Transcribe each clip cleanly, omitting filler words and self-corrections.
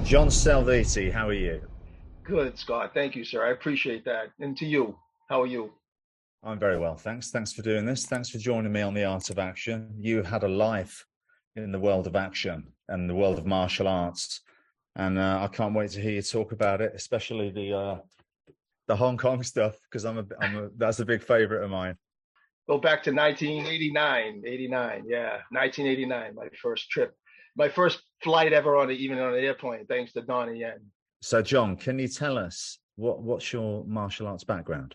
John Salviti, how are you? Good, Scott. Thank you, sir. I appreciate that. And to you, how are you? I'm very well, thanks. Thanks for doing this. Thanks for joining me on The Art of Action. You had a life in the world of action and the world of martial arts, and I can't wait to hear you talk about it, especially the Hong Kong stuff, because that's a big favorite of mine. Go back to 1989, 89. Yeah, 1989, my first trip, my first flight ever even on an airplane, thanks to Donnie Yen. So, John, can you tell us what's your martial arts background?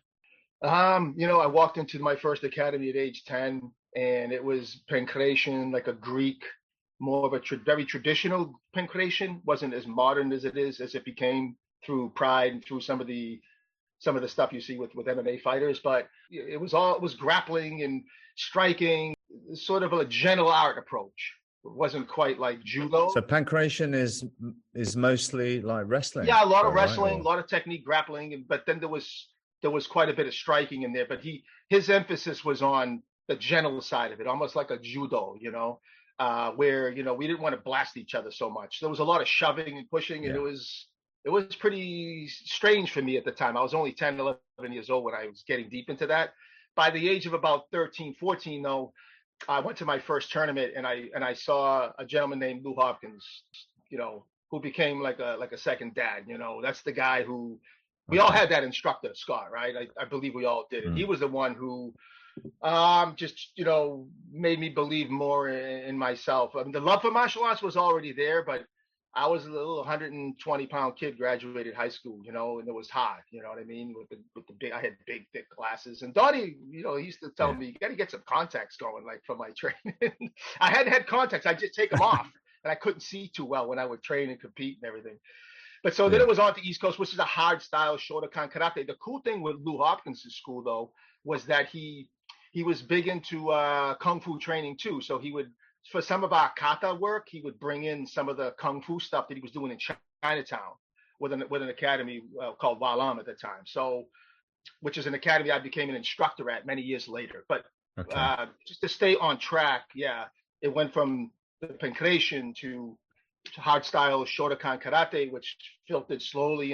I walked into my first academy at age 10, and it was pankration, like a Greek, more of a very traditional pankration. Wasn't as modern as it became through Pride and through some of the stuff you see with MMA fighters. But it was grappling and striking, sort of a gentle art approach. It wasn't quite like judo. So, pancration is mostly like wrestling. Yeah, a lot of Right? wrestling, a lot of technique, grappling, but then there was quite a bit of striking in there. But his emphasis was on the gentle side of it, almost like a judo, where we didn't want to blast each other so much. There was a lot of shoving and pushing, and Yeah. it was pretty strange for me at the time. I was only 10, 11 years old when I was getting deep into that. By the age of about 13, 14, though, I went to my first tournament, and I saw a gentleman named Lou Hopkins, who became like a second dad. That's the guy who we all Okay. had that instructor, Scott, right? I believe we all did. And he Mm. was the one who just made me believe more in myself. I mean, the love for martial arts was already there, but I was a little 120-pound kid, graduated high school, and it was hard. You know what I mean? With the big, I had big thick glasses, and Donnie, he used to tell Yeah. me, you got to get some contacts going, like for my training. I hadn't had contacts; I just take them off, and I couldn't see too well when I would train and compete and everything. But so then Yeah. it was on to East Coast, which is a hard style Shotokan karate. The cool thing with Lou Hopkins' school, though, was that he was big into kung fu training too. So he would, for some of our kata work, he would bring in some of the kung fu stuff that he was doing in Chinatown with an academy called Walam at the time. So, which is an academy I became an instructor at many years later. But Okay. just to stay on track, yeah, it went from the pankration to hard style Shotokan karate, which filtered slowly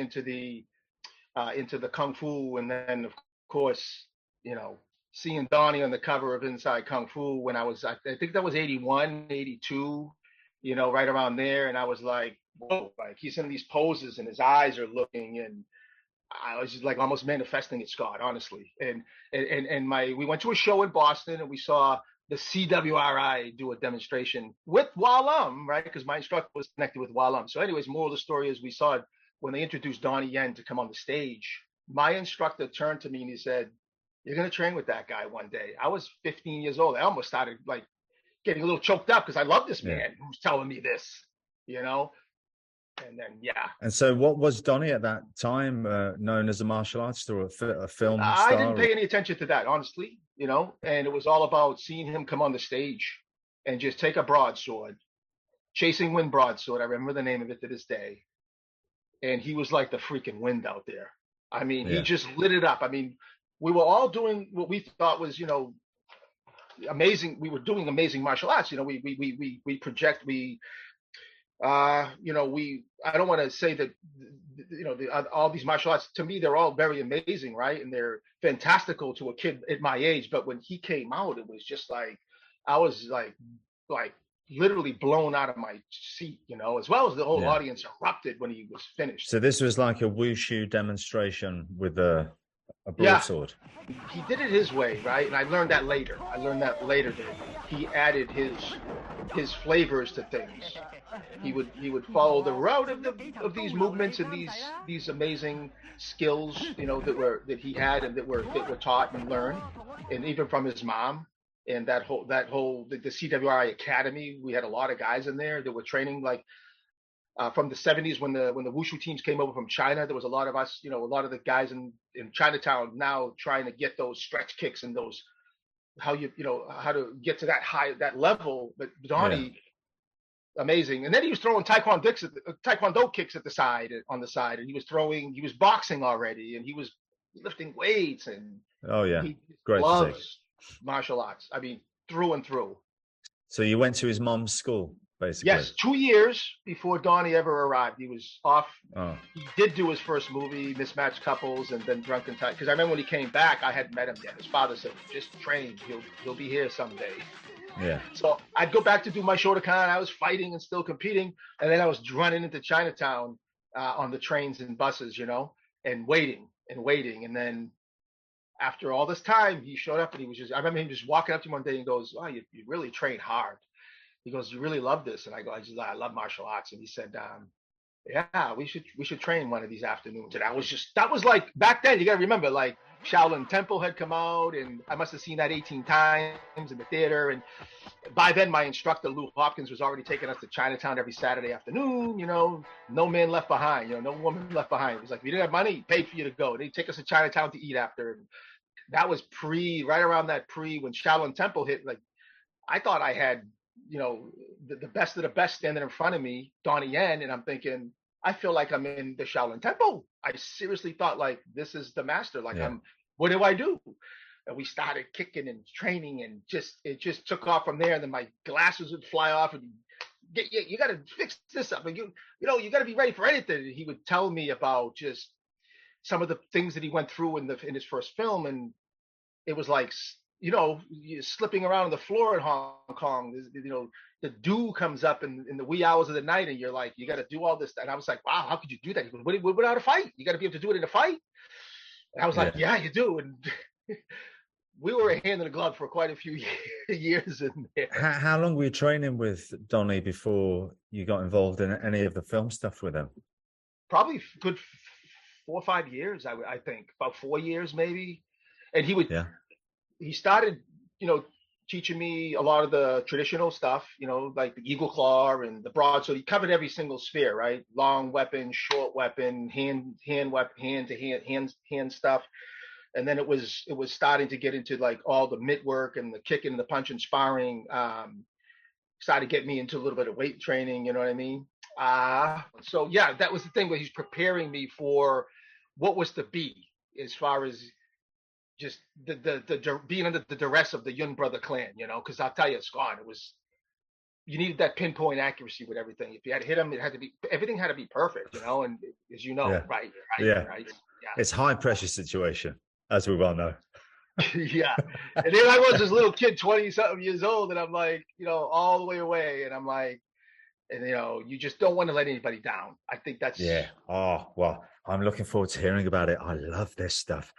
into the kung fu, and then of course, seeing Donnie on the cover of Inside Kung Fu when I think that was 81, 82, right around there, and I was like, whoa, like he's in these poses and his eyes are looking, and I was just like almost manifesting it, Scott, honestly. And we went to a show in Boston, and we saw the CWRI do a demonstration with Walam, right? Because my instructor was connected with Walam. So, anyways, more of the story is we saw it when they introduced Donnie Yen to come on the stage. My instructor turned to me and he said, "You're gonna train with that guy one day." I was 15 years old. I almost started like getting a little choked up because I love this Yeah. man who's telling me this, you know. And then, yeah, And so, what was Donnie at that time known as a martial artist or a film I didn't star? pay any attention to that, honestly, and it was all about seeing him come on the stage and just take a broadsword, Chasing Wind broadsword. I remember the name of it to this day. And he was like the freaking wind out there. I mean, he Yeah. just lit it up. I mean, we were all doing what we thought was, amazing. We were doing amazing martial arts. We project, we I don't want to say that all these martial arts, to me, they're all very amazing, right? And they're fantastical to a kid at my age. But when he came out, it was just like I was like literally blown out of my seat, as well as the whole Yeah. audience erupted when he was finished. So this was like a wushu demonstration with a Yeah, broadsword. he did it his way, right? And I learned that later. That he added his flavors to things. He would follow the route of these movements and these amazing skills, that he had and that were taught and learned, and even from his mom. And the CWI Academy, we had a lot of guys in there that were training like from the 70s when the wushu teams came over from China. There was a lot of us, a lot of the guys in Chinatown now trying to get those stretch kicks and those how to get to that level. But Yeah. Donnie, amazing. And then he was throwing taekwondo kicks at the side, on the side, and he was boxing already, and he was lifting weights, and Oh yeah. he Great to see. loves martial arts. I mean, through and through. So you went to his mom's school. basically. Yes, 2 years before Donnie ever arrived. He was off. Oh, He did do his first movie, Mismatched Couples, and then Drunken Tide. Because I remember when he came back, I hadn't met him yet. His father said, "Just train. He'll be here someday." yeah. So I'd go back to do my Shotokan. I was fighting and still competing, and then I was running into Chinatown on the trains and buses, and waiting and waiting, and then after all this time, he showed up and he was just. I remember him just walking up to me one day and goes, "Oh, you really train hard." He goes, "You really love this?" And I go, I love martial arts." And he said, "Yeah, we should train one of these afternoons." And that was like back then. You got to remember, like Shaolin Temple had come out, and I must have seen that 18 times in the theater. And by then, my instructor Lou Hopkins was already taking us to Chinatown every Saturday afternoon. No man left behind. No woman left behind. It was like, if you didn't have money, he paid for you to go. They'd take us to Chinatown to eat after. And that was right around that when Shaolin Temple hit. Like I thought I had the best of the best standing in front of me, Donnie Yen, and I'm thinking, I feel like I'm in the Shaolin Temple. I seriously thought, like, this is the master. Like, Yeah. what do I do? And we started kicking and training, and it just took off from there. And then my glasses would fly off, and you got to fix this up, and you got to be ready for anything. And he would tell me about just some of the things that he went through in his first film, and it was like, you're slipping around on the floor in Hong Kong. The dew comes up in the wee hours of the night, and you're like, you got to do all this. And I was like, wow, how could you do that? He goes, without a fight, you got to be able to do it in a fight. And I was like, yeah, you do. And we were a hand in a glove for quite a few years in there. How long were you training with Donnie before you got involved in any of the film stuff with him? Probably good 4 or 5 years, I think. About 4 years, maybe. And he started, teaching me a lot of the traditional stuff, like the eagle claw and the broadsword. He covered every single sphere, right? Long weapon, short weapon, hand to hand stuff. And then it was starting to get into like all the mitt work and the kicking and the punch and sparring. Started getting me into a little bit of weight training, you know what I mean? So yeah, that was the thing where he's preparing me for what was to be, as far as just the being under the duress of the Yun brother clan, because I'll tell you, Scott, you needed that pinpoint accuracy with everything. If you had to hit him, everything had to be perfect, and as you know, right? Yeah. It's high pressure situation, as we well know. Yeah. And then I was this little kid, 20-something years old, and I'm like, all the way away, and I'm like, and you just don't want to let anybody down. I think that's Oh, well, I'm looking forward to hearing about it. I love this stuff.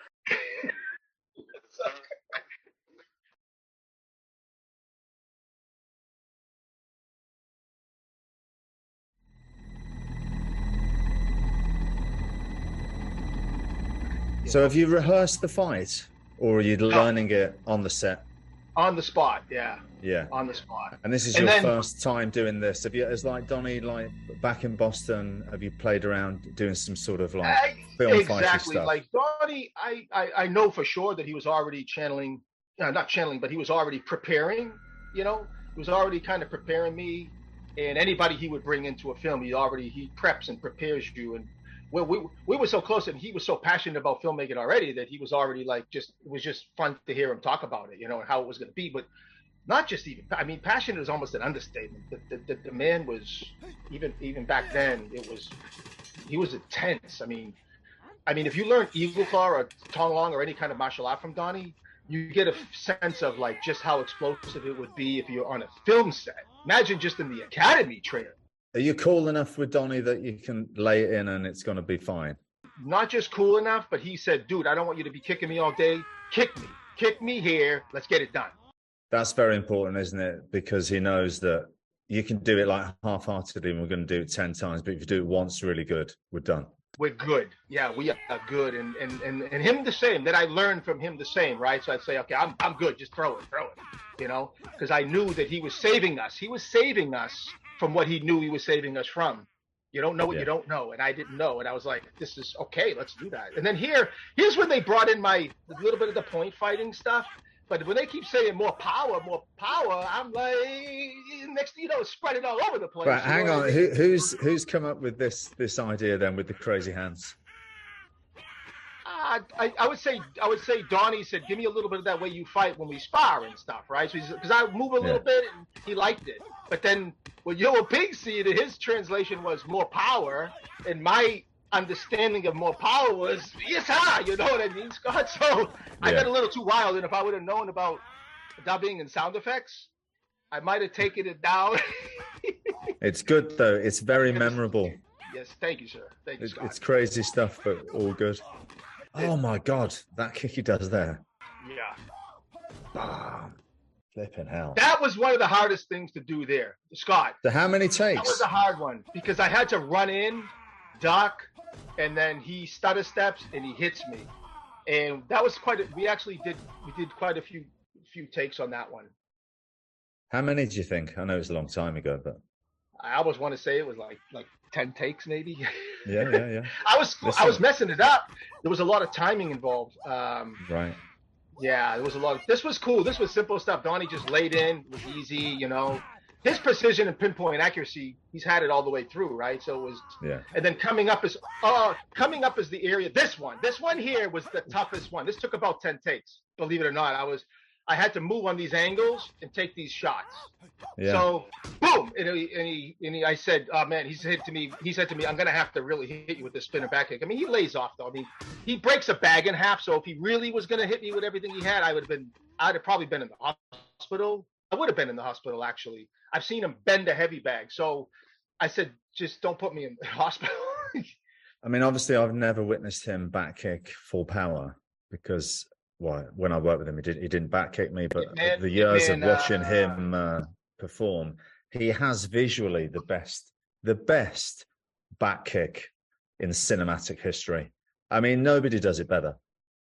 So have you rehearsed the fight, or are you learning it on the set? On the spot, yeah. Yeah. On the spot. And this is your first time doing this. Have you, as like Donnie, like back in Boston, have you played around doing some sort of like film fighting stuff? Like Donnie, I know for sure that he was already not channeling, but he was already preparing, he was already kind of preparing me, and anybody he would bring into a film, he preps and prepares you. And we were so close, and he was so passionate about filmmaking already that he was already like, it was just fun to hear him talk about it, and how it was going to be. But not just even, passionate is almost an understatement. The man was, even back then, he was intense. I mean, if you learn Eagle Claw or Tong Long or any kind of martial art from Donnie, you get a sense of like just how explosive it would be if you're on a film set. Imagine just in the academy training. Are you cool enough with Donnie that you can lay it in and it's going to be fine? Not just cool enough, but he said, dude, I don't want you to be kicking me all day. Kick me here. Let's get it done. That's very important, isn't it? Because he knows that you can do it like half-heartedly, and we're going to do it 10 times. But if you do it once really good, we're done. We're good. Yeah, we are good. And him the same. That I learned from him the same, right? So I'd say, okay, I'm good. Just throw it. Because I knew that he was saving us. He was saving us from what he knew he was saving us from. You don't know what you don't know, and I didn't know, and I was like, "This is okay. Let's do that." And then here's when they brought in a little bit of the point fighting stuff. But when they keep saying more power, I'm like, next thing you know, it's spreading all over the place. But hang on, who's come up with this idea then with the crazy hands? I would say Donnie said, "Give me a little bit of that way you fight when we spar and stuff," right? So because I move a little bit, and he liked it. But then What Yo Ping see, that his translation was more power, and my understanding of more power was yes, you know what I mean, Scott? So I got a little too wild, and if I would have known about dubbing and sound effects, I might have taken it down. It's good though. It's very memorable. Yes, thank you, sir. Thank you, Scott. It's crazy stuff, but all good. Oh my God, that kick he does there. Yeah. Bam. Flipping hell. That was one of the hardest things to do there, Scott. So how many takes? That was a hard one because I had to run in, duck, and then he stutter steps and he hits me. And that was we did quite a few takes on that one. How many do you think? I know it's a long time ago, but I almost want to say it was like 10 takes maybe. Yeah. I was messing it up. There was a lot of timing involved. Right. Yeah, there was a lot of, this was cool. This was simple stuff. Donnie just laid in, it was easy, you know. His precision and pinpoint accuracy, he's had it all the way through, right? So it was, and then coming up is the area. This one here was the toughest one. This took about 10 takes, believe it or not. I had to move on these angles and take these shots. Yeah. So boom, I said, oh man, he said to me, I'm gonna have to really hit you with this spinning back kick. I mean, he lays off though. I mean, he breaks a bag in half. So if he really was gonna hit me with everything he had, I'd have probably been in the hospital. I would have been in the hospital actually. I've seen him bend a heavy bag. So I said, just don't put me in the hospital. I mean, obviously I've never witnessed him back kick full power because when I worked with him, he didn't back kick me, but the years of watching him perform, he has visually the best back kick in cinematic history. I mean, nobody does it better.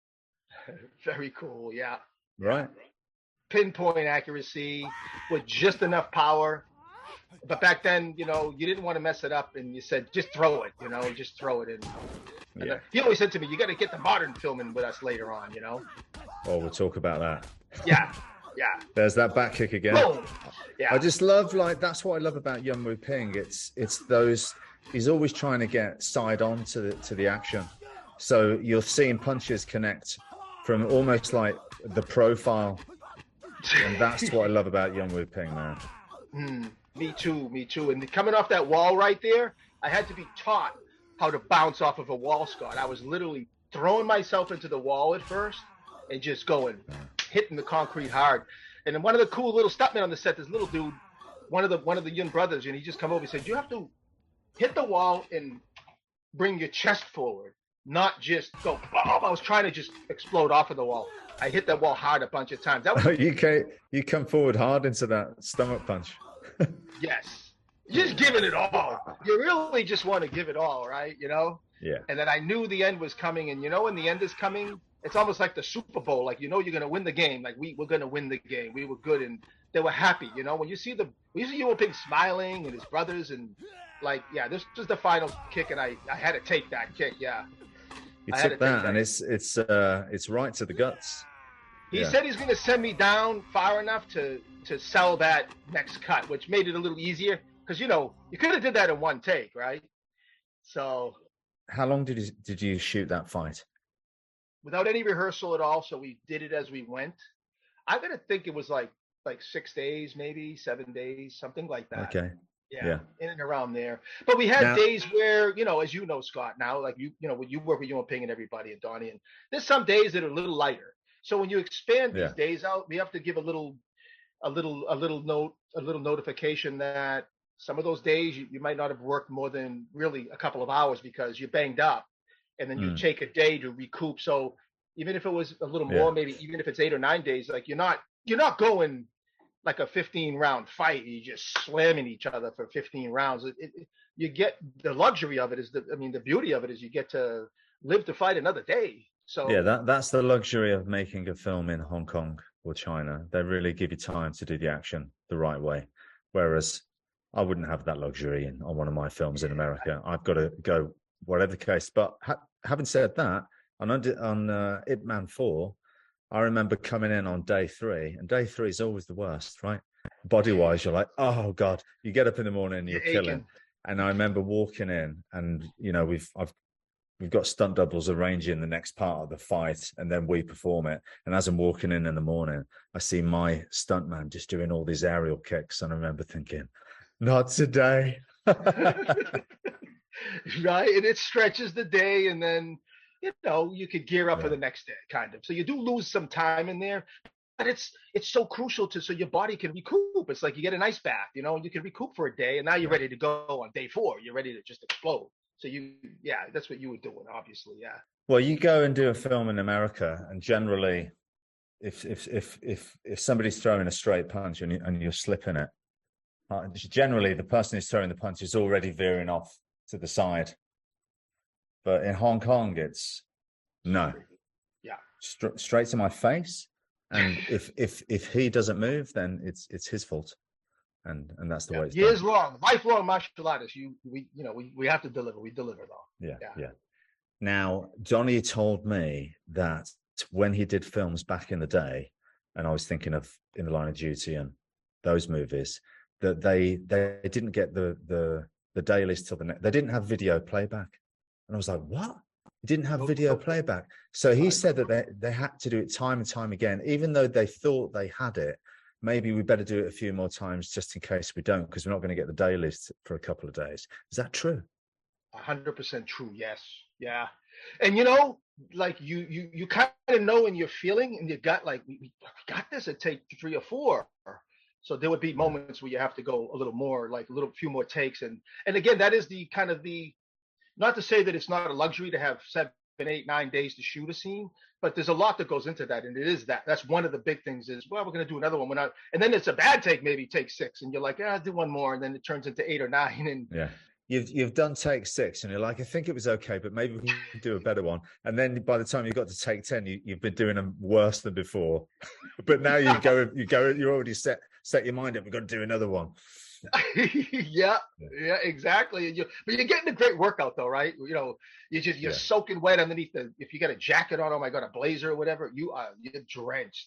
Very cool, yeah. Right. Pinpoint accuracy with just enough power. But back then, you know, you didn't want to mess it up, and you said, just throw it, you know, just throw it in. Yeah. He always said to me, you got to get the modern filming with us later on, you know? Oh, we'll talk about that. Yeah. There's that back kick again. Boom. Yeah. I just love, that's what I love about Yuen Woo-ping. It's those, he's always trying to get side on to the action. So you're seeing punches connect from almost like the profile. And that's what I love about Yuen Woo-ping, man. Me too. And coming off that wall right there, I had to be taught how to bounce off of a wall, Scott. I was literally throwing myself into the wall at first and just hitting the concrete hard. And then one of the cool little stuntmen on the set, this little dude, one of the young brothers, and he just come over and said, you have to hit the wall and bring your chest forward, not just go, oh, I was trying to just explode off of the wall. I hit that wall hard a bunch of times. That was you come forward hard into that stomach punch. Yes. Just giving it all. You really just want to give it all, right? You know? Yeah. And then I knew the end was coming. And you know, when the end is coming, it's almost like the Super Bowl. Like, you know, you're going to win the game. Like, we're going to win the game. We were good. And they were happy. You know, when you see Yuen Woo-ping smiling and his brothers and like, yeah, this was the final kick. And I had to take that kick. Yeah. You took that and it's right to the guts. He said he's going to send me down far enough to sell that next cut, which made it a little easier. Because, you know, you could have did that in one take, right? So. How long did you shoot that fight? Without any rehearsal at all. So we did it as we went. I'm going to think it was like 6 days, maybe 7 days, something like that. Okay. Yeah. In and around there. But we had days where, you know, as you know, Scott, now, like, you know, when you work with Yuen Woo-ping and everybody and Donnie, and there's some days that are a little lighter. So when you expand these days out, we have to give a little notification that some of those days you might not have worked more than really a couple of hours because you're banged up, and then you take a day to recoup. So even if it was a little more, maybe even if it's 8 or 9 days, like you're not going like a 15-round fight. You're just slamming each other for 15 rounds. You get the luxury of it the beauty of it is you get to live to fight another day. So that's the luxury of making a film in Hong Kong or China. They really give you time to do the action the right way. Whereas I wouldn't have that luxury on one of my films in America. I've got to go whatever the case. But having said that, on Ip Man 4, I remember coming in on day 3, and day 3 is always the worst, right? Body-wise, you're like, oh God, you get up in the morning and you're killing. And I remember walking in, and you know, we've got stunt doubles arranging the next part of the fight, and then we perform it. And as I'm walking in the morning, I see my stuntman just doing all these aerial kicks, and I remember thinking, Not today. Right? And it stretches the day, and then you could gear up for Yeah. the next day, kind of. So you do lose some time in there, but it's so crucial to so your body can recoup. It's like you get an ice bath, and you can recoup for a day, and now you're Yeah. ready to go on day 4. You're ready to just explode. So yeah, that's what you were doing, obviously, yeah. Well, you go and do a film in America, and generally, if somebody's throwing a straight punch and you're slipping it, generally the person who's throwing the punch is already veering off to the side. But in Hong Kong, it's no, Yeah. straight to my face, and if he doesn't move, then it's his fault, and that's the way it's years done. long, lifelong martial artists. We have to deliver. We deliver though. Yeah. Now, Donnie told me that when he did films back in the day, and I was thinking of In the Line of Duty and those movies, that they didn't get the dailies till the next. They didn't have video playback, and I was like, what? They didn't have video playback. So he said that they had to do it time and time again, even though they thought they had it. Maybe we better do it a few more times just in case we don't, because we're not going to get the dailies for a couple of days. Is that true? 100% true. Yes. Yeah. And like you kind of know in your feeling in your gut, like we got this at take 3 or 4. So there would be moments where you have to go a little more, like a few more takes. And again, that is the kind of not to say that it's not a luxury to have 7, 8, 9 days to shoot a scene, but there's a lot that goes into that. And it is that's one of the big things is, well, we're going to do another one. And then it's a bad take, maybe take 6. And you're like, I'll do one more. And then it turns into 8 or 9. And yeah. You've done take 6 and you're like, I think it was okay, but maybe we can do a better one. And then by the time you got to take 10, you've been doing them worse than before. But now you already set your mind up. We've got to do another one. yeah, exactly. But you're getting a great workout though, right? You're soaking wet underneath if you got a jacket on, oh my God, a blazer or whatever, you're drenched.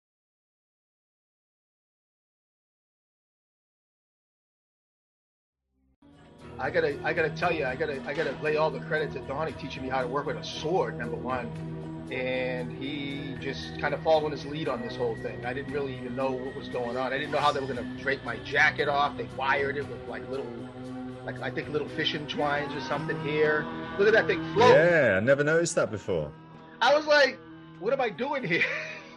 I gotta tell you, I gotta lay all the credit to Donnie teaching me how to work with a sword, number one. And he just kind of following his lead on this whole thing. I didn't really even know what was going on. I didn't know how they were gonna drape my jacket off. They wired it with I think little fishing twines or something here. Look at that thing float. Yeah, I never noticed that before. I was like, what am I doing here?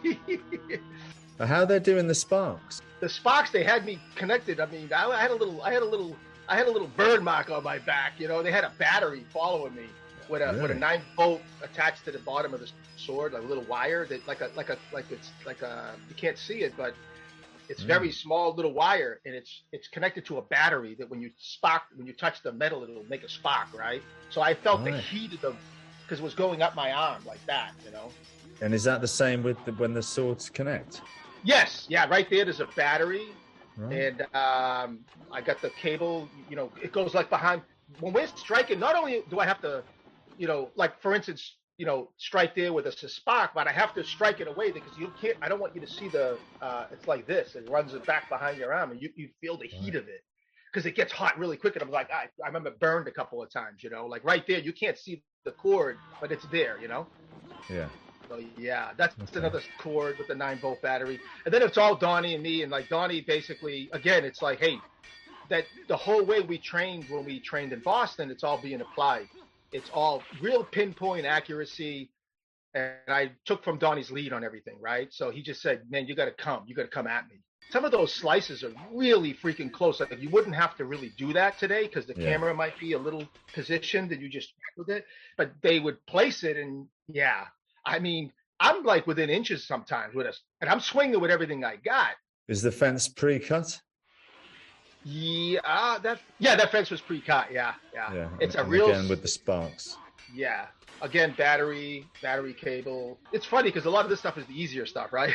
How they're doing the sparks? The sparks, they had me connected. I mean, I had a little burn mark on my back. They had a battery following me with a 9-volt attached to the bottom of the sword, like a little wire that you can't see it, but it's very small little wire, and it's connected to a battery that when you touch the metal, it'll make a spark, right? So I felt the heat of because it was going up my arm like that, And is that the same with when the swords connect? Yes, yeah, right there's a battery, right. And I got the cable. It goes like behind when we're striking. Not only do I have to, like for instance, strike there with a spark, but I have to strike in a way because you can't. I don't want you to see it's like this. It runs it back behind your arm, and you feel the heat of it because it gets hot really quick. And I'm like, I remember burned a couple of times. Like right there, you can't see the cord, but it's there. Yeah. So yeah, that's another cord with the 9-volt battery. And then it's all Donnie and me. And like Donnie basically, again, it's like, hey, that the whole way we trained when we trained in Boston, it's all being applied. It's all real pinpoint accuracy. And I took from Donnie's lead on everything, right? So he just said, man, you got to come at me. Some of those slices are really freaking close. Like you wouldn't have to really do that today because the camera might be a little positioned and you just with it, but they would place it. And yeah, I mean, I'm like within inches sometimes with us, and I'm swinging with everything I got. Is the fence pre-cut? Yeah, that fence was pre-cut. Yeah. It's a real again with the sparks. Yeah. Again, battery cable. It's funny because a lot of this stuff is the easier stuff, right?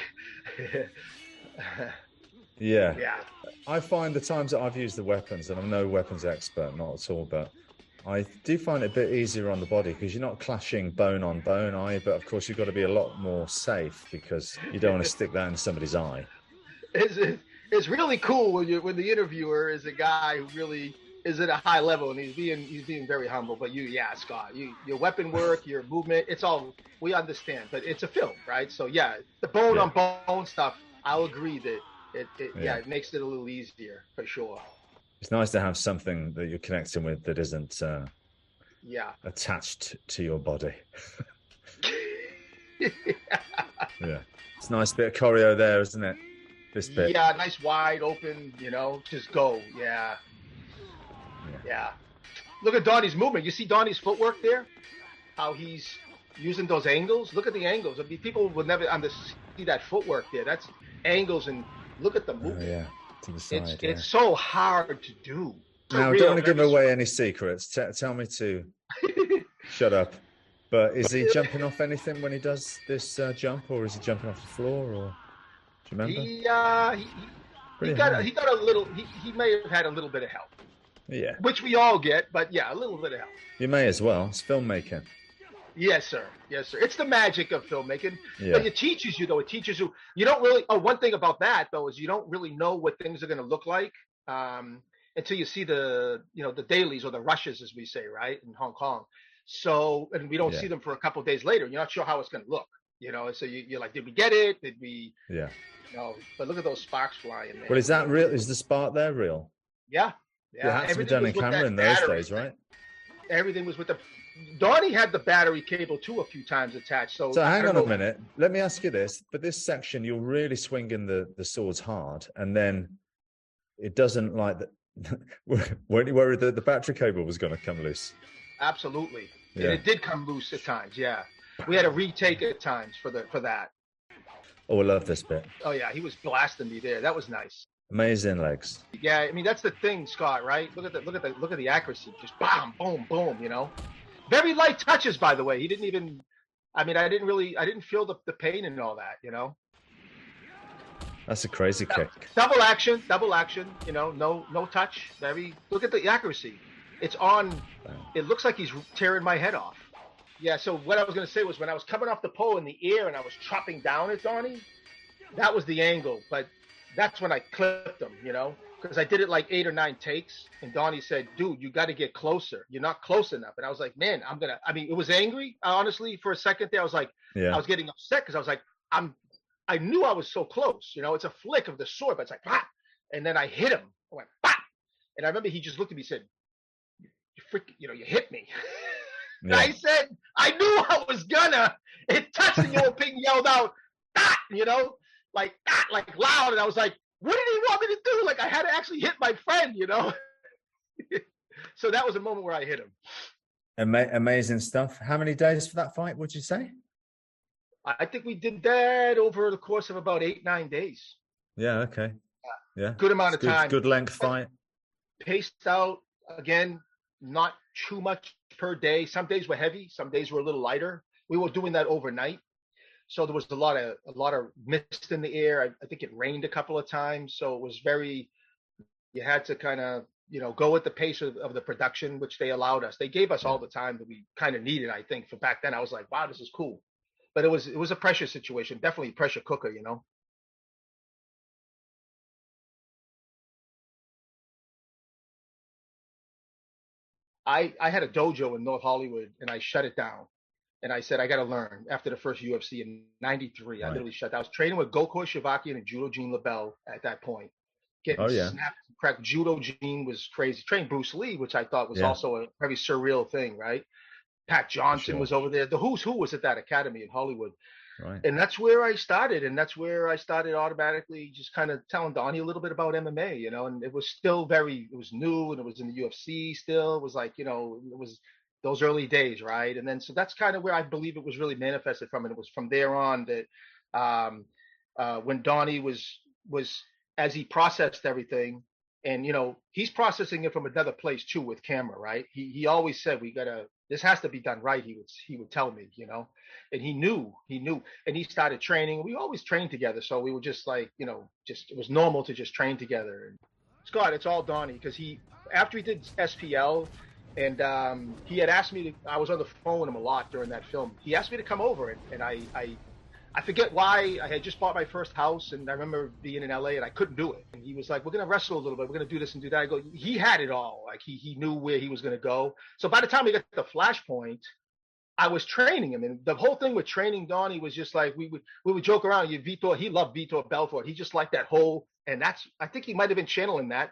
Yeah. Yeah. I find the times that I've used the weapons, and I'm no weapons expert, not at all, but I do find it a bit easier on the body because you're not clashing bone on bone, are you? But of course, you've got to be a lot more safe because you don't want to stick that in somebody's eye. It's really cool when the interviewer is a guy who really is at a high level and he's being very humble. But Scott, your weapon work, your movement, it's all we understand. But it's a film, right? So yeah, the bone on bone stuff, I'll agree that it makes it a little easier for sure. It's nice to have something that you're connecting with that isn't Yeah. attached to your body. Yeah, it's a nice bit of choreo there, isn't it? This bit. Yeah, nice wide open, just go. Yeah. Yeah. Look at Donnie's movement. You see Donnie's footwork there? How he's using those angles? Look at the angles. I mean, people would never see that footwork there. That's angles, and look at the movement. Oh, yeah, to the side. It's so hard to do. Now, I don't want to give away any secrets. Tell me to shut up. But is he jumping off anything when he does this jump, or is he jumping off the floor, or do you remember? He got a little. He may have had a little bit of help. Yeah. Which we all get, but yeah, a little bit of help. You may as well. It's filmmaking. Yes, sir. Yes, sir. It's the magic of filmmaking. Yeah. But it teaches you, though. It teaches you. You don't really. Oh, one thing about that though is you don't really know what things are going to look like until you see the dailies or the rushes, as we say, right, in Hong Kong. So, and we don't see them for a couple of days later. You're not sure how it's going to look. So you're like, did we get it? Did we? Yeah. But look at those sparks flying there. But is that real? Is the spark there real? Yeah. Yeah. It had to be done in camera in those days, right? Everything was with the. Donnie had the battery cable too a few times attached. So hang on a minute. Let me ask you this. For this section, you're really swinging the swords hard, and then it doesn't like that. Weren't you worried that the battery cable was going to come loose? Absolutely. Yeah. And it did come loose at times. Yeah. We had to retake at times for that. Oh, I love this bit. Oh yeah, he was blasting me there. That was nice. Amazing legs. Yeah, I mean that's the thing, Scott. Right? Look at the accuracy. Just bam, boom, boom. Very light touches, by the way. He didn't even. I mean, I didn't feel the pain and all that. That's a crazy kick. Double action. No touch. Look at the accuracy. It's on. It looks like he's tearing my head off. Yeah. So what I was going to say was when I was coming off the pole in the air and I was chopping down at Donnie, that was the angle. But that's when I clipped him, because I did it like 8 or 9 takes. And Donnie said, dude, you got to get closer. You're not close enough. And I was like, man, it was angry. Honestly, for a second there, I was like, I was getting upset because I was like, I knew I was so close. It's a flick of the sword, but it's like, bah! And then I hit him. I went, bah! And I remember he just looked at me and said, you hit me. Yeah. I said, I knew I was gonna. It touched the old pig yelled out, ah! Like loud. And I was like, what did he want me to do? Like I had to actually hit my friend, So that was a moment where I hit him. Amazing stuff. How many days for that fight, would you say? I think we did that over the course of about 8-9 days. Yeah, okay. Yeah. Good amount of time. Good length fight. Paced out, again, not too much per day. Some days were heavy, some days were a little lighter. We were doing that overnight. So there was a lot of mist in the air. I think it rained a couple of times. So it was you had to kind of, go at the pace of the production, which they allowed us. They gave us all the time that we kind of needed, I think. For back then, I was like, wow, this is cool. But it was a pressure situation, definitely pressure cooker, I had a dojo in North Hollywood and I shut it down. And I said, I got to learn after the first UFC in 93. Right. I literally shut down. I was training with Gokor Shivakian and Judo Gene LaBelle at that point. Getting snapped, cracked. Judo Gene was crazy. Trained Bruce Lee, which I thought was also a very surreal thing, right? Pat Johnson was over there. The who's who was at that academy in Hollywood. Right. And that's where I started. And that's where I started automatically just kind of telling Donnie a little bit about MMA, and it was still it was new and it was in the UFC still. It was like, it was those early days, right? And then, so that's kind of where I believe it was really manifested from. And it was from there on that when Donnie was as he processed everything, and, he's processing it from another place too with camera, right? He always said, this has to be done right. He would tell me, and he knew, and he started training. We always trained together. So we were just like, it was normal to just train together. And Scott, it's all Donnie, because after he did SPL, and he had asked me I was on the phone with him a lot during that film. He asked me to come over, and I forget why. I had just bought my first house, and I remember being in LA, and I couldn't do it. And he was like, we're going to wrestle a little bit. We're going to do this and do that. I go, he had it all. Like he knew where he was going to go. So by the time we got to the Flashpoint, I was training him. And the whole thing with training Donnie was just like, we would joke around. He loved Vitor Belfort. He just liked that whole, and I think he might've been channeling that.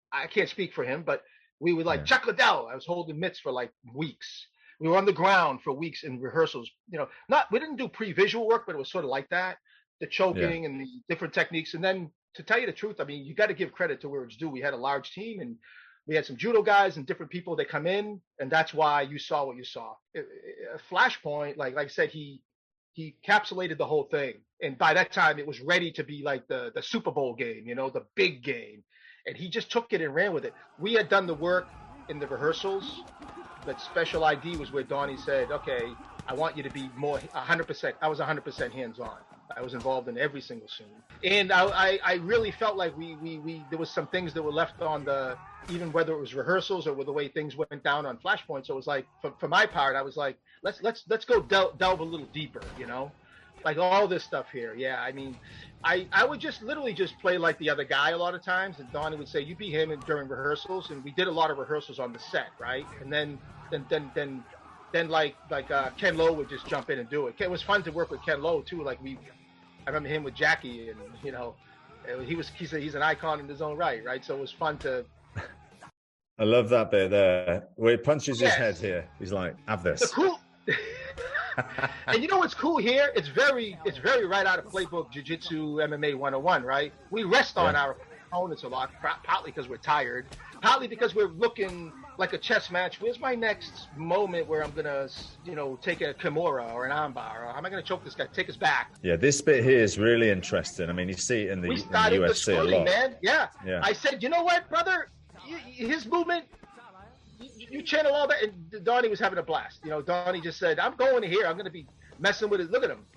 I can't speak for him, but we would like Yeah. Chuck Liddell. I was holding mitts for like weeks. We were on the ground for weeks in rehearsals. Not we didn't do pre-visual work, but it was sort of like that, the Yeah. choking and the different techniques. And then to tell you the truth, I mean, you got to give credit to where it's due. We had a large team and we had some judo guys and different people that come in, and that's why you saw what you saw. Flashpoint, like I said, he encapsulated the whole thing, and by that time it was ready to be like the Super Bowl game, the big game, and he just took it and ran with it. We had done the work in the rehearsals, but special ID was where Donnie said, okay, I want you to be more 100%. I was 100% hands-on. I was involved in every single scene, and I really felt like we there was some things that were left on the, even whether it was rehearsals or with the way things went down on Flashpoint. So it was like for my part, I was like, let's go delve a little deeper, like all this stuff here. Yeah, I mean, I would just literally just play like the other guy a lot of times, and Donnie would say, you be him, and during rehearsals, and we did a lot of rehearsals on the set, right? And then like Ken Lo would just jump in and do it. It was fun to work with Ken Lo too. Like I remember him with Jackie, and he's an icon in his own right? So it was fun to. I love that bit there where he punches his Yes. head here. He's like, have The this. cool. And you know what's cool here? It's very right out of playbook Jiu-Jitsu MMA 101, right? We rest on our opponents a lot, partly because we're tired, partly because we're looking like a chess match. Where's my next moment where I'm gonna, take a Kimura or an armbar? Or how am I gonna choke this guy? Take his back. Yeah, this bit here is really interesting. I mean, you see it in the We started the UFC a schooling, lot. man. Yeah. Yeah. I said, you know what, brother? His movement, you channel all that. And Donnie was having a blast. Donnie just said, I'm going here. I'm going to be messing with it. Look at him.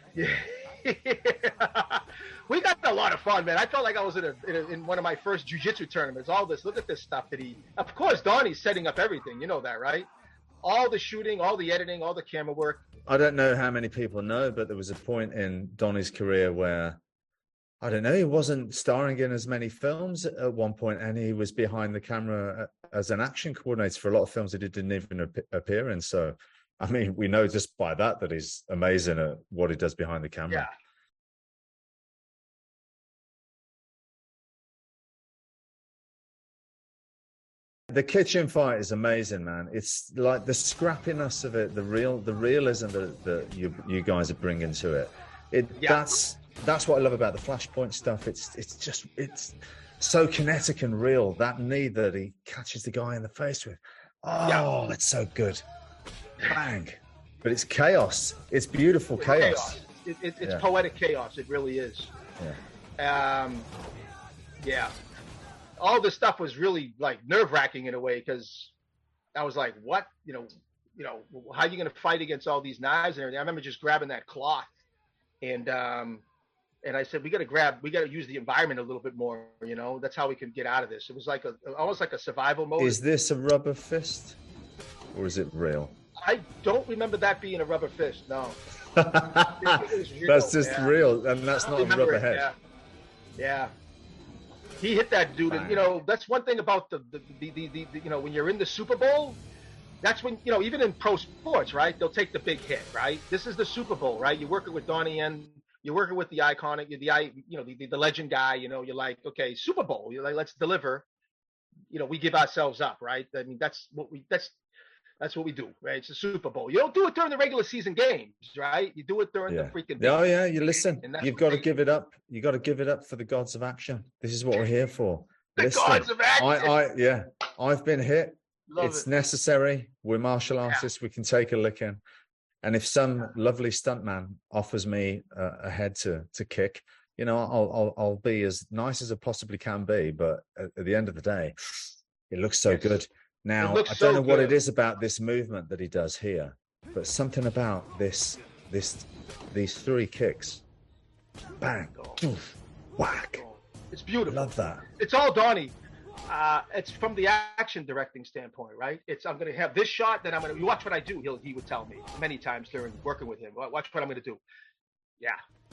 Yeah. We got a lot of fun, man. I felt like I was in one of my first jiu-jitsu tournaments. All this, look at this stuff that of course, Donnie's setting up everything. You know that, right? All the shooting, all the editing, all the camera work. I don't know how many people know, but there was a point in Donnie's career where, I don't know, he wasn't starring in as many films at one point, and he was behind the camera as an action coordinator for a lot of films that he didn't even appear in. So, I mean, we know just by that he's amazing at what he does behind the camera. Yeah. The kitchen fight is amazing, man. It's like the scrappiness of it, the realism that you guys are bringing to it. That's what I love about the Flashpoint stuff. It's so kinetic and real. That knee that he catches the guy in the face with. Oh, it's so good. Bang. But it's chaos. It's beautiful chaos. It's poetic chaos. It really is. Yeah. Yeah. All this stuff was really like nerve-wracking in a way, because I was like, what? How are you going to fight against all these knives and everything? I remember just grabbing that cloth and I said, we got to use the environment a little bit more, that's how we can get out of this. It was like almost like a survival mode. Is this a rubber fist or is it real? I don't remember that being a rubber fist. No. That's just real. And that's not a rubber head. Yeah. He hit that dude. Bang. And, that's one thing about the when you're in the Super Bowl, that's when, even in pro sports, right? They'll take the big hit, right? This is the Super Bowl, right? You're working with Donnie Yen. You're working with the iconic, the legend guy, you're like, okay, Super Bowl, you're like, let's deliver, we give ourselves up, right? I mean, that's what we do, right? It's a Super Bowl. You don't do it during the regular season games, right? You do it during the freaking. Oh yeah, you listen. You've got to give it up. You got to give it up for the gods of action. This is what we're here for. Gods of action. I've been hit. It's it. necessary. We're martial artists. We can take a licking. And if some lovely stuntman offers me a head to kick, I'll be as nice as I possibly can be. But at the end of the day, it looks so good. Now, I don't know what it is about this movement that he does here, but something about these three kicks. Bang, oof, whack. It's beautiful. Love that. It's all Donnie. It's from the action directing standpoint, right? I'm going to have this shot, then you watch what I do. He would tell me many times during working with him. Watch what I'm going to do. Yeah.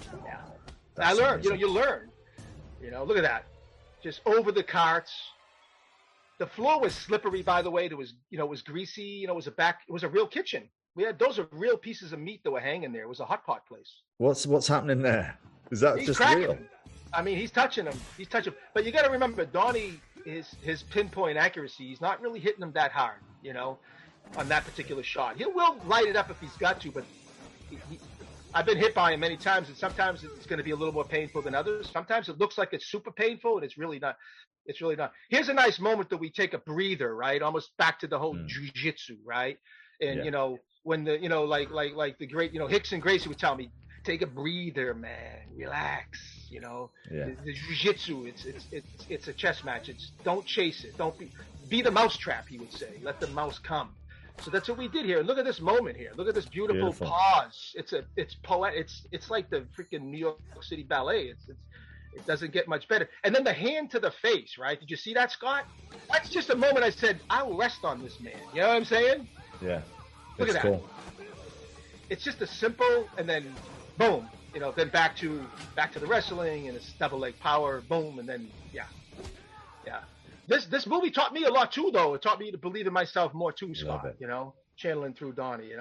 I learned. You learn. Look at that. Just over the carts. The floor was slippery, by the way. It was, it was greasy. It was a real kitchen. Those are real pieces of meat that were hanging there. It was a hot pot place. What's happening there? Is that He's just cracking real? them. I mean, he's touching them. But you got to remember, Donnie his pinpoint accuracy. He's not really hitting them that hard, on that particular shot. He will light it up if he's got to, but I've been hit by him many times, and sometimes it's going to be a little more painful than others. Sometimes it looks like it's super painful, and it's really not. It's really not. Here's a nice moment that we take a breather, right? Almost back to the whole jiu-jitsu, right? And when the like the great Rickson Gracie would tell me, take a breather, man, relax. The jiu-jitsu, it's a chess match. Don't chase it. Don't be the mousetrap. He would say, let the mouse come. So that's what we did here. And look at this moment here. Look at this beautiful pause. It's poetic. It's like the freaking New York City Ballet. It doesn't get much better. And then the hand to the face, right? Did you see that, Scott? That's just a moment I said, I'll rest on this man. You know what I'm saying? Yeah. Look at that. Cool. It's just a simple, and then boom, then back to the wrestling, and it's double leg power, boom, and then yeah. This movie taught me a lot too, though. It taught me to believe in myself more too, Scott. Channeling through Donnie.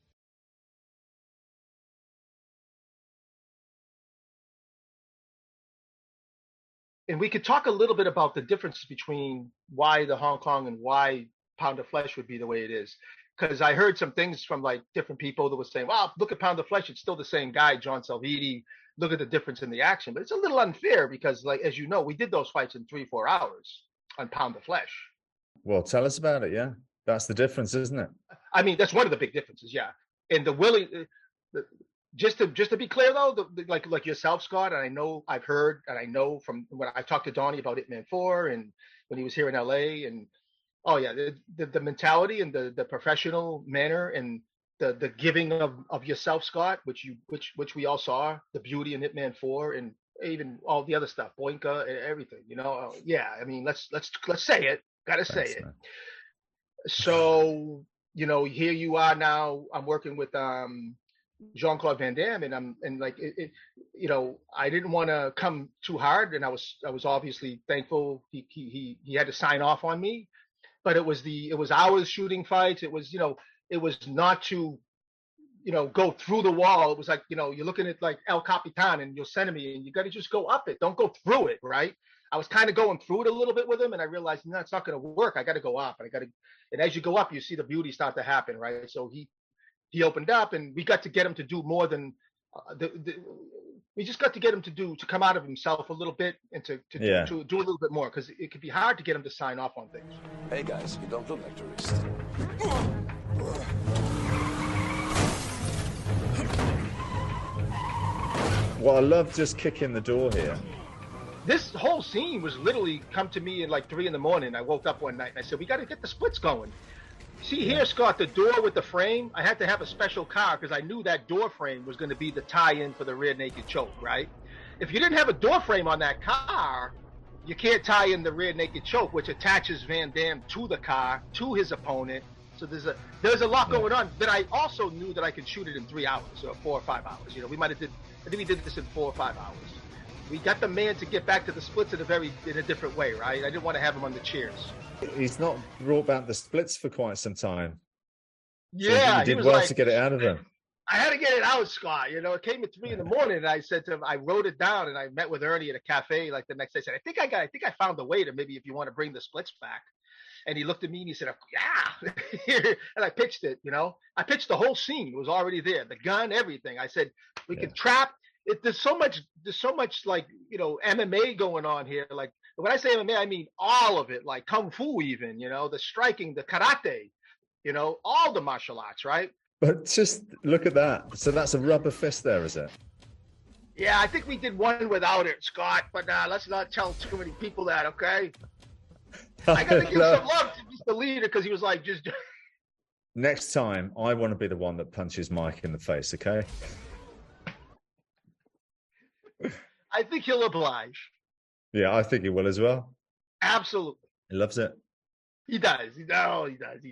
And we could talk a little bit about the differences between why the Hong Kong and why Pound of Flesh would be the way it is. Because I heard some things from like different people that were saying, "Wow, look at Pound of Flesh; it's still the same guy, John Salviti. Look at the difference in the action." But it's a little unfair because, like as you know, we did those fights in 3-4 hours on Pound of Flesh. Well, tell us about it. Yeah, that's the difference, isn't it? I mean, that's one of the big differences. Yeah, and the willing. Just to be clear though, like yourself, Scott, and I've heard and I know from when I talked to Donnie about Ip Man 4 and when he was here in LA, and the mentality and the professional manner and the giving of yourself, Scott, which we all saw, the beauty in Ip Man 4 and even all the other stuff, Boinka and everything, I mean, let's say it, gotta say it. Man. So, here you are now, I'm working with Jean-Claude Van Damme, and I didn't want to come too hard, and I was obviously thankful he had to sign off on me, but it was hours shooting fights. It was it was not to go through the wall. It was like you're looking at like El Capitan and Yosemite, and you got to just go up it. Don't go through it, right? I was kind of going through it a little bit with him, and I realized it's not going to work. I got to go up, and as you go up, you see the beauty start to happen, right? So he opened up, and we got to get him to do more than we just got to get him to come out of himself a little bit and to do a little bit more, because it could be hard to get him to sign off on things. Hey guys, you don't look like tourists. Well, I love just kicking the door here. This whole scene was literally come to me at like 3 a.m. I woke up one night and I said, we got to get the splits going. See here, Scott, the door with the frame, I had to have a special car because I knew that door frame was going to be the tie-in for the rear naked choke, right? If you didn't have a door frame on that car, you can't tie in the rear naked choke, which attaches Van Damme to the car, to his opponent. So there's a lot going on. But I also knew that I could shoot it in 3 hours or 4 or 5 hours. I think we did this in 4 or 5 hours. We got the man to get back to the splits in a different way, right? I didn't want to have him on the chairs. He's not brought back the splits for quite some time. Yeah, so you did well to get it out of him. I had to get it out, Scott. It came at 3 a.m, and I said to him, I wrote it down, and I met with Ernie at a cafe like the next day. I said, I think I found a way to maybe if you want to bring the splits back. And he looked at me and he said, yeah. And I pitched it. I pitched the whole scene. It was already there, the gun, everything. I said, we can trap. There's so much like MMA going on here. Like when I say MMA, I mean all of it, like kung fu, even the striking, the karate, all the martial arts, right? But just look at that. So that's a rubber fist there, is it? Yeah, I think we did one without it, Scott. But let's not tell too many people that, okay? I got to give some love to just the leader because he was like, just. Next time, I want to be the one that punches Mike in the face, okay? I think he'll oblige. Yeah, I think he will as well. Absolutely. He loves it. He does. He does.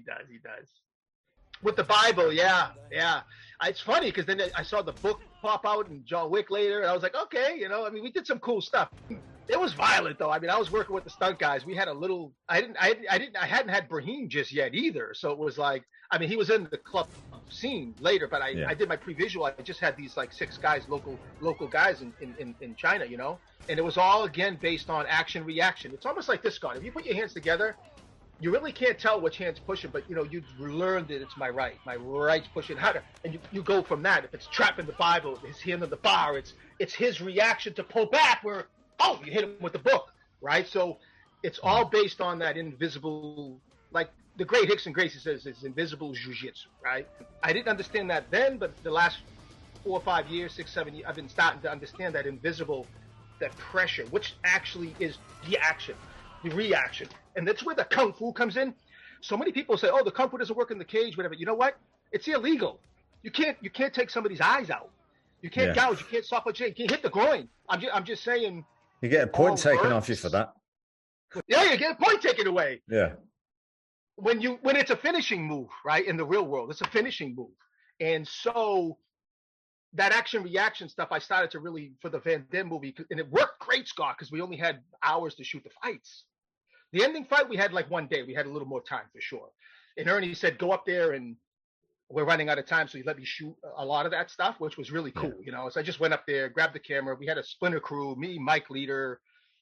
With the Bible, yeah. It's funny because then I saw the book pop out and John Wick later, and I was like, okay, we did some cool stuff. It was violent though. I mean, I was working with the stunt guys. We had a little. I hadn't had Brahim just yet either. So it was like, he was in the club seen later, but I did my pre-visual. I just had these like 6 guys, local guys in China, you know, and it was all again based on action reaction. It's almost like this, Scott. If you put your hands together, you really can't tell which hand's pushing, but you know, you learn that it's my right's pushing harder, and you go from that. If it's trap in the Bible, his hand in the bar, it's his reaction to pull back where, oh, you hit him with the book, right? So it's all based on that invisible, like the great Rickson Gracie says, it's invisible jiu-jitsu, right? I didn't understand that then, but the last 4 or 5 years, 6, 7 years, I've been starting to understand that invisible, that pressure, which actually is the action, the reaction. And that's where the Kung Fu comes in. So many people say, oh, the Kung Fu doesn't work in the cage, whatever. You know what? It's illegal. You can't take somebody's eyes out. You can't gouge. You can't stop a J. You can't hit the groin. I'm just saying. You get a point taken off you for that. Yeah, you get a point taken away. Yeah. When it's a finishing move, right? In the real world, it's a finishing move. And so that action reaction stuff, I started to really, for the Van Damme movie, and it worked great, Scott, because we only had hours to shoot the fights. The ending fight, we had like 1 day. We had a little more time for sure. And Ernie said, go up there and we're running out of time. So he let me shoot a lot of that stuff, which was really cool, you know? So I just went up there, grabbed the camera. We had a splinter crew, me, Mike Leader,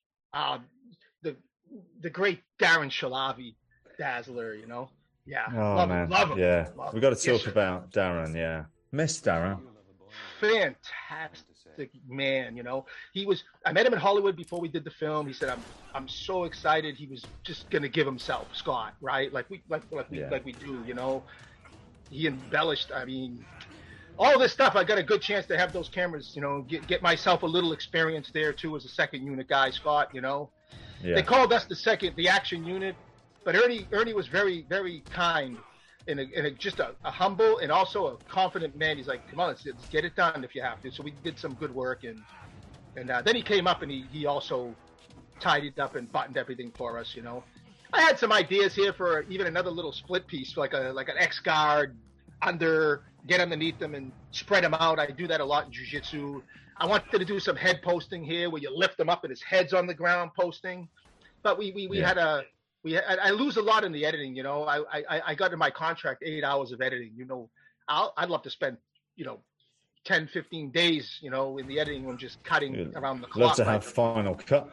the great Darren Shalavi, Dazzler, you know? Yeah. Oh, love man. him. Love him. Yeah. Love We've got to him. talk about Darren. Yeah. Miss Darren. Fantastic man, you know. I met him in Hollywood before we did the film. He said, I'm so excited. He was just gonna give himself, Scott, right? Like we do, you know. He embellished, I mean, all this stuff. I got a good chance to have those cameras, you know, get myself a little experience there too as a second unit guy, Scott, you know. Yeah. They called us the action unit, but Ernie was very, very kind. And just a humble and also a confident man. He's like, come on, let's get it done if you have to. So we did some good work, and then he came up and he also tidied up and buttoned everything for us. You know, I had some ideas here for even another little split piece, like an X guard get underneath them and spread them out. I do that a lot in jiu-jitsu. I wanted to do some head posting here where you lift them up and his head's on the ground posting, but we had I lose a lot in the editing, you know. I got in my contract 8 hours of editing, you know. I'd love to spend, you know, 10, 15 days, you know, in the editing room just cutting around the clock. Love to have final cut.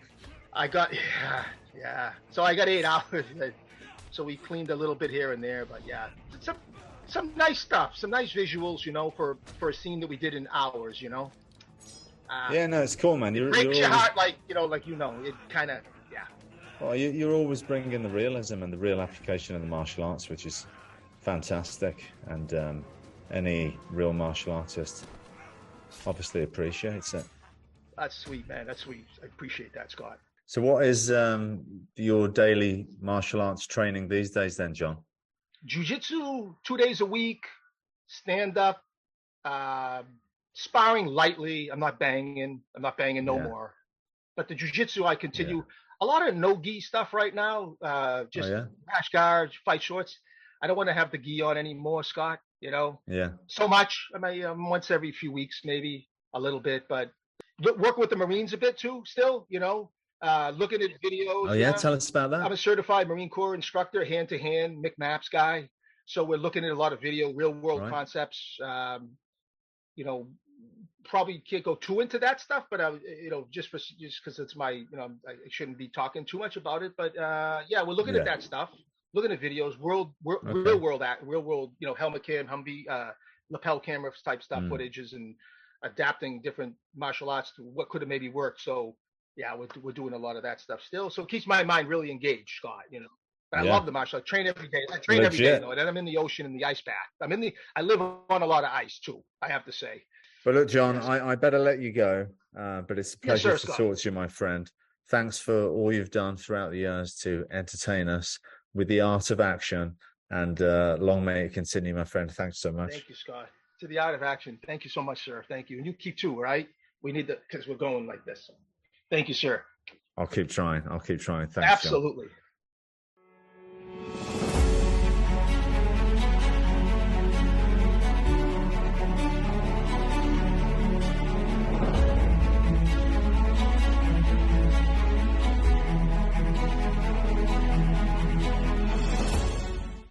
So I got 8 hours. So we cleaned a little bit here and there, but yeah, some nice stuff, some nice visuals, you know, for a scene that we did in hours, you know. No, it's cool, man. It breaks your heart, like it kind of. Well, you're always bringing the realism and the real application of the martial arts, which is fantastic. And any real martial artist obviously appreciates it. That's sweet, man. That's sweet. I appreciate that, Scott. So what is your daily martial arts training these days then, John? Jiu-jitsu 2 days a week, stand-up, sparring lightly. I'm not banging no more. But the jiu-jitsu, I continue. Yeah. A lot of no-gi stuff right now, rash guards, fight shorts. I don't want to have the gi on anymore, Scott, you know? Yeah. So much. I mean, once every few weeks, maybe a little bit, but working with the Marines a bit too, still, you know, looking at videos. Oh, yeah? Tell us about that. I'm a certified Marine Corps instructor, hand-to-hand, McMaps guy. So we're looking at a lot of video, real-world concepts, you know, probably can't go too into that stuff, but you know, just because it's my, you know, I shouldn't be talking too much about it. But we're looking at that stuff, looking at videos, real world, you know, helmet cam, Humvee, lapel camera type stuff, footages, and adapting different martial arts to what could have maybe worked. So yeah, we're doing a lot of that stuff still. So it keeps my mind really engaged, Scott. You know. But I love the martial. I train every day. Every day, though. And then I'm in the ocean, in the ice bath. I live on a lot of ice too, I have to say. But look, John, I better let you go. But it's a pleasure to talk to you, my friend. Thanks for all you've done throughout the years to entertain us with the art of action. And long may it continue, my friend. Thanks so much. Thank you, Scott. To the art of action. Thank you so much, sir. Thank you. And you keep too, right? We need because we're going like this. Thank you, sir. I'll keep trying. Thanks, Absolutely. John.